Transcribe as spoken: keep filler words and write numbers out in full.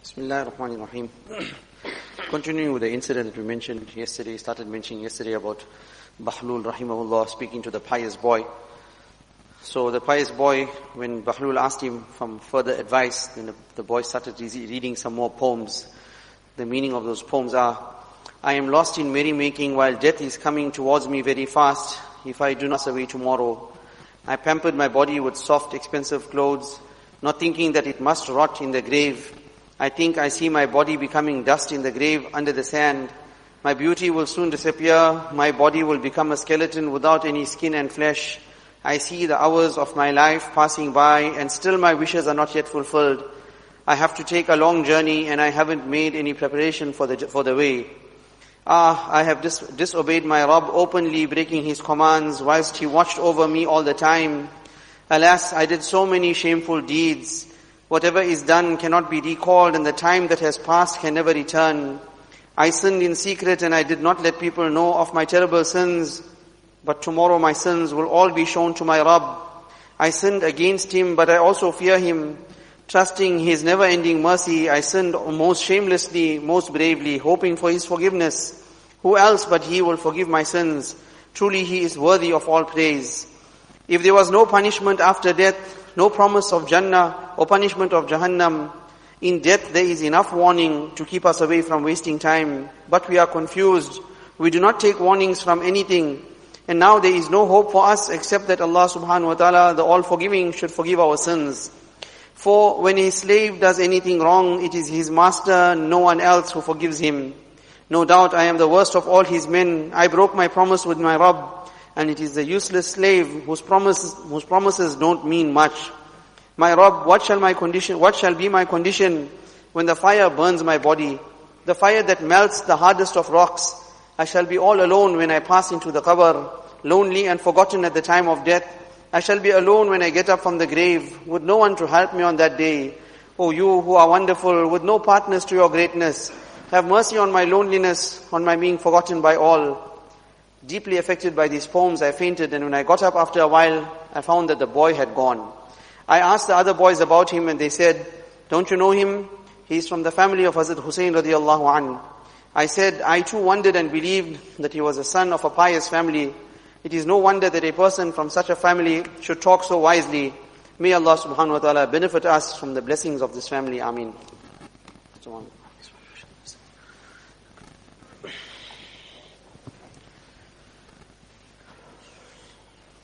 Bismillah ar-Rahman ar-Rahim. Continuing with the incident that we mentioned yesterday, started mentioning yesterday about Bahlul rahimahullah speaking to the pious boy. So the pious boy, when Bahlul asked him from further advice, then the, the boy started reading some more poems. The meaning of those poems are, I am lost in merrymaking while death is coming towards me very fast. If I do not pass away tomorrow, I pampered my body with soft, expensive clothes, not thinking that it must rot in the grave. I think I see my body becoming dust in the grave under the sand. My beauty will soon disappear. My body will become a skeleton without any skin and flesh. I see the hours of my life passing by and still my wishes are not yet fulfilled. I have to take a long journey and I haven't made any preparation for the for the way. Ah, I have dis- disobeyed my Rabb, openly breaking His commands whilst He watched over me all the time. Alas, I did so many shameful deeds. Whatever is done cannot be recalled and the time that has passed can never return. I sinned in secret and I did not let people know of my terrible sins. But tomorrow my sins will all be shown to my Rabb. I sinned against Him, but I also fear Him. Trusting His never-ending mercy, I sinned most shamelessly, most bravely, hoping for His forgiveness. Who else but He will forgive my sins? Truly He is worthy of all praise. If there was no punishment after death, no promise of Jannah or punishment of Jahannam, in death there is enough warning to keep us away from wasting time. But we are confused. We do not take warnings from anything. And now there is no hope for us except that Allah subhanahu wa ta'ala, the all-forgiving, should forgive our sins. For when a slave does anything wrong, it is his master, no one else who forgives him. No doubt I am the worst of all his men. I broke my promise with my Rabb. And it is the useless slave whose promises, whose promises don't mean much. My Rabb, what shall my condition, what shall be my condition when the fire burns my body? The fire that melts the hardest of rocks. I shall be all alone when I pass into the qabr, lonely and forgotten at the time of death. I shall be alone when I get up from the grave, with no one to help me on that day. O you who are wonderful, with no partners to your greatness, have mercy on my loneliness, on my being forgotten by all. Deeply affected by these poems, I fainted, and when I got up after a while, I found that the boy had gone. I asked the other boys about him, and they said, don't you know him? He is from the family of Hazrat Hussein radiallahu anhu. I said, I too wondered and believed that he was a son of a pious family. It is no wonder that a person from such a family should talk so wisely. May Allah subhanahu wa ta'ala benefit us from the blessings of this family. Ameen.